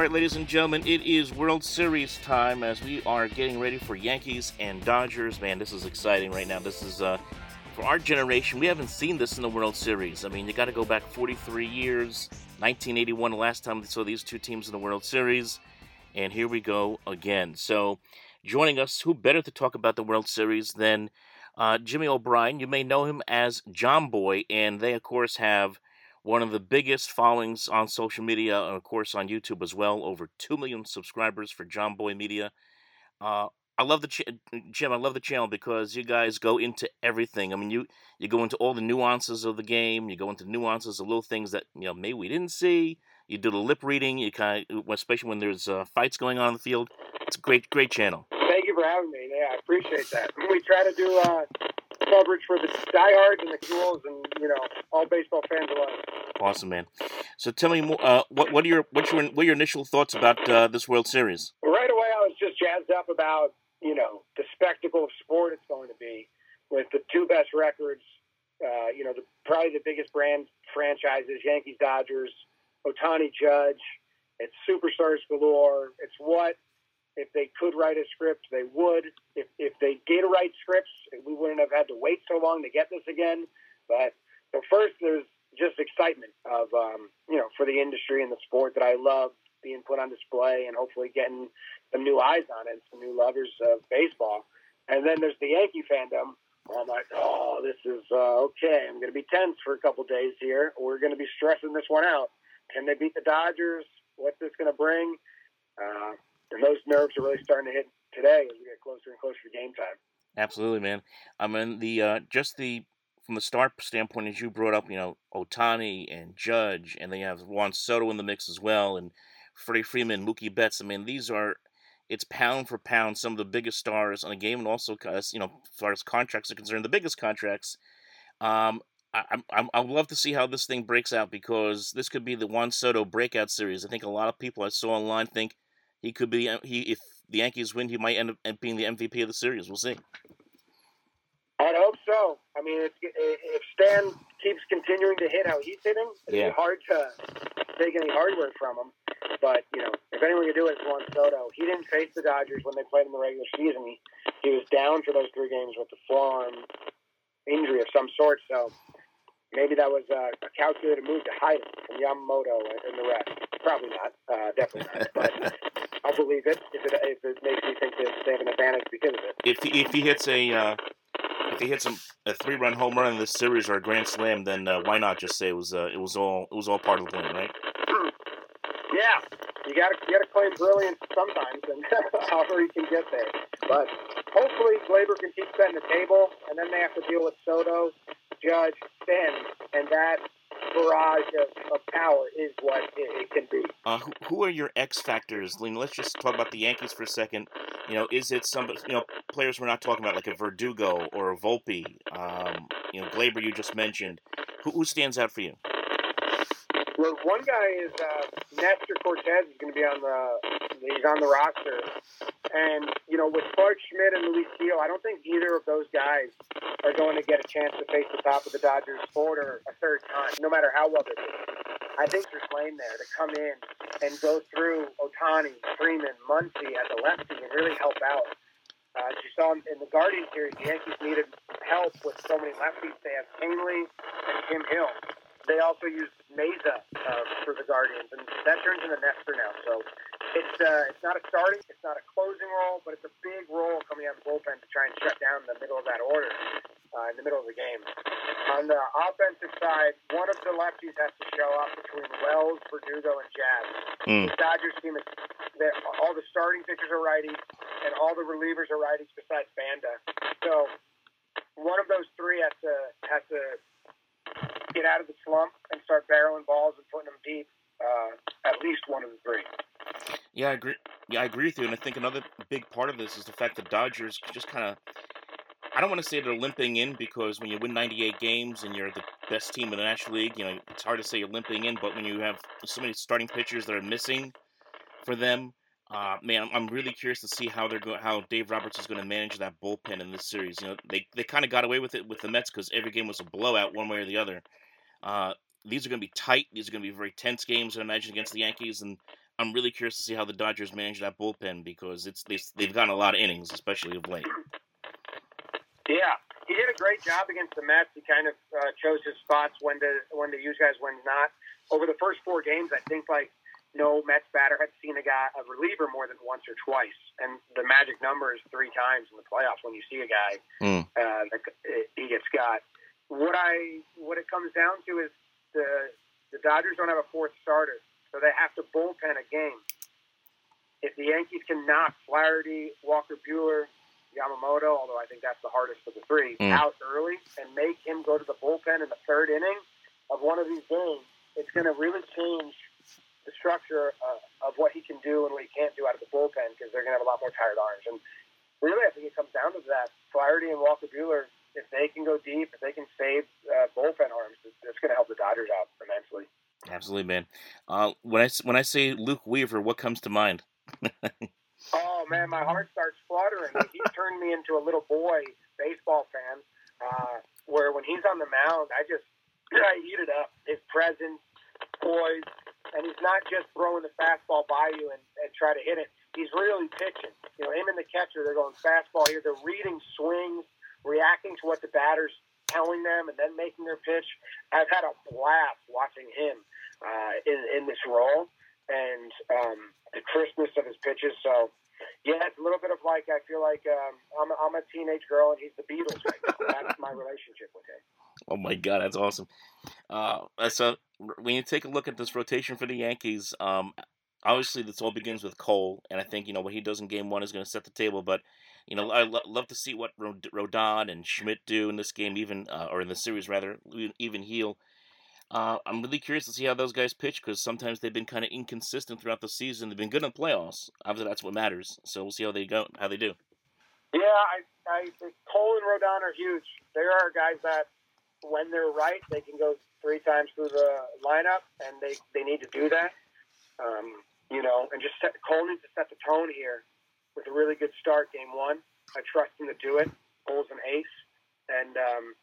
right, ladies and gentlemen, it is World Series time as we are getting ready for Yankees and Dodgers. Man, this is exciting right now. This is, for our generation, we haven't seen this in the World Series. I mean, you got to go back 43 years, 1981, the last time we saw these two teams in the World Series. And here we go again. So, joining us, who better to talk about the World Series than Jimmy O'Brien? You may know him as John Boy, and they, of course, have one of the biggest followings on social media, and of course on YouTube as well. Over 2 million subscribers for John Boy Media. Uh, I love Jim. I love the channel because you guys go into everything. I mean, you go into all the nuances of the game. You go into nuances of little things that maybe we didn't see. You do the lip reading. You especially when there's fights going on in the field. It's a great channel. Thank you for having me. Yeah, I appreciate that. We try to do coverage for the diehards and the cools, and all baseball fans alike. Awesome, man. So tell me more. What are your initial thoughts about this World Series? Right away, I was just jazzed up about the spectacle of sport it's going to be with the two best records. Probably the biggest brand franchises: Yankees, Dodgers, Ohtani, Judge. It's superstars galore. It's what. If they could write a script, they would. If they did write scripts, we wouldn't have had to wait so long to get this again. But first, there's just excitement of for the industry and the sport that I love being put on display, and hopefully getting some new eyes on it, some new lovers of baseball. And then there's the Yankee fandom. I'm like, this is okay. I'm going to be tense for a couple days here. We're going to be stressing this one out. Can they beat the Dodgers? What's this going to bring? And those nerves are really starting to hit today as we get closer and closer to game time. Absolutely, man. I mean, from the start standpoint, as you brought up, Ohtani and Judge, and then you have Juan Soto in the mix as well, and Freddie Freeman, Mookie Betts. I mean, it's pound for pound some of the biggest stars on the game, and also, as far as contracts are concerned, the biggest contracts. I would love to see how this thing breaks out, because this could be the Juan Soto breakout series. I think a lot of people I saw online think he could be if the Yankees win, he might end up being the MVP of the series. We'll see. I'd hope so. I mean, if Stan keeps continuing to hit how he's hitting, it'd be hard to take any hardware from him. But if anyone could do it, it's Juan Soto. He didn't face the Dodgers when they played in the regular season. He was down for those 3 games with a forearm injury of some sort. So maybe that was a calculated move to hide him from Yamamoto and the rest. Probably not. Definitely not. But I'll believe it if it makes me think that they have an advantage because of it. If he hits a 3-run home run in this series or a grand slam, then why not just say it was all part of the plan, right? Yeah, you gotta claim brilliance sometimes, and however you can get there. But hopefully Gleyber can keep setting the table, and then they have to deal with Soto, Judge, Stan, and that barrage of power is what it can be. Who are your X factors? Let's just talk about the Yankees for a second. Is it some players we're not talking about, like a Verdugo or a Volpe? Gleyber you just mentioned. Who stands out for you? Well, one guy is Nestor Cortez is going to be on the roster, and with Clark Schmidt and Luis Gil, I don't think either of those guys are going to get a chance to face the top of the Dodgers order a third time, no matter how well they're doing. I think there's Lane there to come in and go through Ohtani, Freeman, Muncy as a lefty and really help out. As you saw in the Guardian series, the Yankees needed help with so many lefties. They have Kingley and Kim Hill. They also use Meza for the Guardians, and that turns into Nestor now. So it's not a starting, it's not a closing role, but it's a big role coming out of the bullpen to try and shut down the middle of that order in the middle of the game. On the offensive side, one of the lefties has to show up between Wells, Verdugo, and Jazz. The Dodgers team all the starting pitchers are righties, and all the relievers are righties besides Banda. So one of those three has to get out of the slump and start barreling balls and putting them deep. At least one of the three. Yeah, I agree. Yeah, I agree with you. And I think another big part of this is the fact that Dodgers just kind of, I don't want to say they're limping in, because when you win 98 games and you're the best team in the National League, it's hard to say you're limping in. But when you have so many starting pitchers that are missing for them, man, I'm really curious to see how Dave Roberts is going to manage that bullpen in this series. They kind of got away with it with the Mets because every game was a blowout one way or the other. These are going to be tight. These are going to be very tense games, I imagine, against the Yankees. And I'm really curious to see how the Dodgers manage that bullpen because they've gotten a lot of innings, especially of late. Yeah, he did a great job against the Mets. He kind of chose his spots when to use guys, when not. Over the first 4 games, I think no Mets batter had seen a reliever more than once or twice, and the magic number is 3 times in the playoffs when you see a guy he gets got. What it comes down to is the Dodgers don't have a 4th starter, so they have to bullpen a game. If the Yankees can knock Flaherty, Walker Buehler, Yamamoto, although I think that's the hardest of the 3, out early and make him go to the bullpen in the 3rd inning of one of these games, it's going to really change the structure of what he can do and what he can't do out of the bullpen because they're going to have a lot more tired arms. And really, I think it comes down to that. Flaherty and Walker Buehler, if they can go deep, if they can save bullpen arms, it's going to help the Dodgers out immensely. Absolutely, man. When I say Luke Weaver, what comes to mind? Oh, man, my heart starts fluttering. He turned me into a little boy baseball fan where when he's on the mound, I eat it up. His presence, poise, and he's not just throwing the fastball by you and try to hit it. He's really pitching. Him and the catcher, they're going fastball here. They're reading swings, reacting to what the batter's telling them, and then making their pitch. I've had a blast watching him in this role and the crispness of his pitches. So, yeah, it's a little bit of I feel like I'm a teenage girl and he's the Beatles right now. That's my relationship with him. Oh my God, that's awesome. So when you take a look at this rotation for the Yankees, obviously this all begins with Cole, and I think what he does in Game 1 is going to set the table. But I love to see what Rodon and Schmidt do in this game, even or in the series rather, even Heel. I'm really curious to see how those guys pitch because sometimes they've been kind of inconsistent throughout the season. They've been good in the playoffs. Obviously, that's what matters. So we'll see how they do. Yeah, I think Cole and Rodon are huge. There are guys that, when they're right, they can go 3 times through the lineup, and they need to do that. And just Cole needs to set the tone here with a really good start, Game 1. I trust him to do it. Cole's an ace, and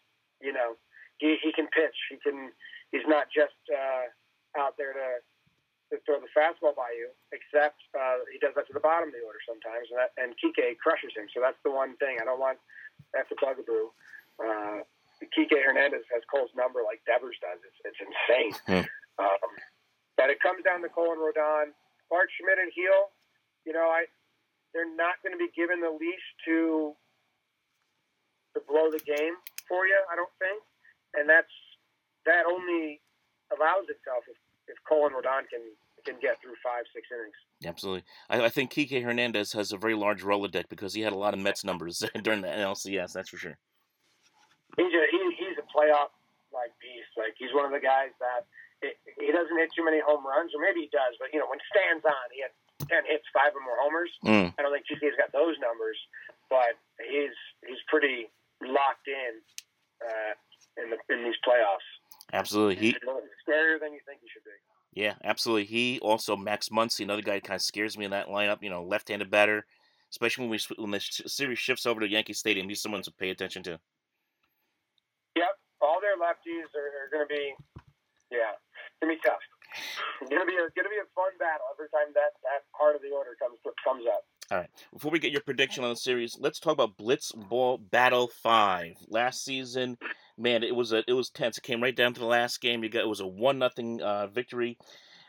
he can pitch. He's not just out there to throw the fastball by you, except he does that to the bottom of the order sometimes, and Kike crushes him. So that's the one thing I don't want. That's a bugaboo. Kike Hernandez has Cole's number like Devers does. It's insane. But it comes down to Cole and Rodon. Bart Schmidt and Heel, they're not going to be given the leash to blow the game for you, I don't think. And that only allows itself if Cole and Rodon can get through 5-6 innings. Absolutely. I think Kike Hernandez has a very large Rolodex because he had a lot of Mets numbers during the NLCS, that's for sure. He's a playoff beast. He's one of the guys that he doesn't hit too many home runs, or maybe he does, but when Stan's on, he had 10 hits, 5 or more homers. I don't think Kike's got those numbers, but he's pretty locked in these playoffs. Absolutely. He's scarier than you think he should be. Yeah, absolutely. He also, Max Muncy, another guy kind of scares me in that lineup, left-handed batter, especially when the series shifts over to Yankee Stadium. He's someone to pay attention to. Yep, all their lefties are going to be, it's going to be tough. It's going to be a fun battle every time that part of the order comes up. All right. Before we get your prediction on the series, let's talk about Blitzball Battle 5. Last season, man, it was tense. It came right down to the last game. It was a 1-0 victory.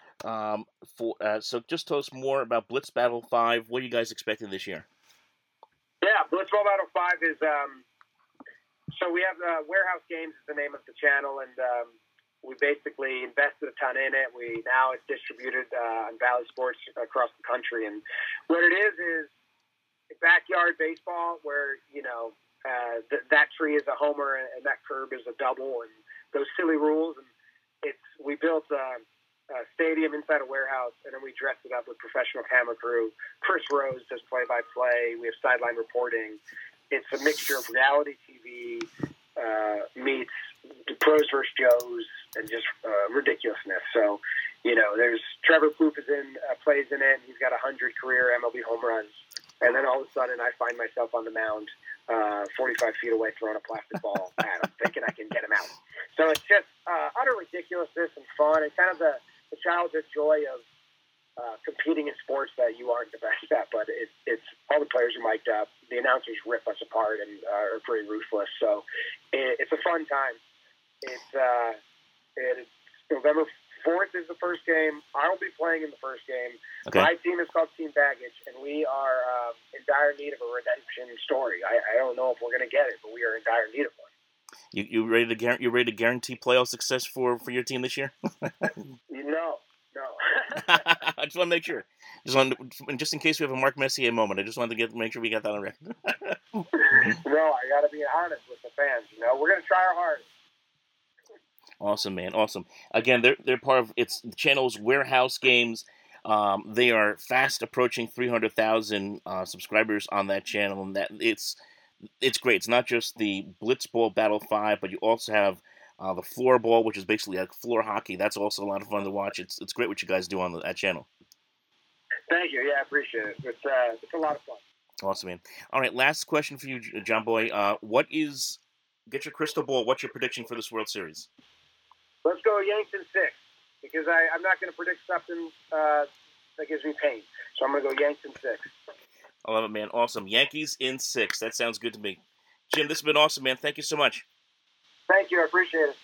So just tell us more about Blitz Battle 5. What are you guys expecting this year? Yeah, Blitzball Battle 5 is so we have Warehouse Games is the name of the channel, and we basically invested a ton in it. Now it's distributed on Valley Sports across the country, and what it is backyard baseball where that tree is a homer and that curb is a double, and those silly rules. And we built a stadium inside a warehouse, and then we dressed it up with professional camera crew. Chris Rose does play-by-play. We have sideline reporting. It's a mixture of reality TV meets pros versus Joes and just ridiculousness. So, there's Trevor Plouffe plays in it. And he's got 100 career MLB home runs. And then all of a sudden I find myself on the mound 45 feet away throwing a plastic ball at him, thinking I can get him out. So it's just utter ridiculousness and fun and kind of the childhood joy competing in sports that you aren't the best at, but it's all the players are mic'd up. The announcers rip us apart and are pretty ruthless. So it's a fun time. It's November 4th is the first game. I'll be playing in the first game. Okay. My team is called Team Baggage, and we are in dire need of a redemption story. I don't know if we're going to get it, but we are in dire need of one. You ready to guarantee playoff success for your team this year? No. I just want to make sure. Just in case we have a Mark Messier moment, I just wanted to make sure we got that on record. No, I got to be honest with the fans. We're going to try our hardest. Awesome, man. Awesome. Again, they're part of the channel's Warehouse Games. They are fast approaching 300,000 subscribers on that channel, and that it's great. It's not just the Blitzball Battle 5, but you also have the floorball, which is basically like floor hockey. That's also a lot of fun to watch. It's great what you guys do on that channel. Thank you. Yeah, I appreciate it. It's a lot of fun. Awesome, man. All right, last question for you, John Boy. Get your crystal ball. What's your prediction for this World Series? Let's go Yanks in 6, because I'm not going to predict something that gives me pain. So I'm going to go Yanks in 6. I love it, man. Awesome. Yankees in 6. That sounds good to me. Jim, this has been awesome, man. Thank you so much. Thank you. I appreciate it.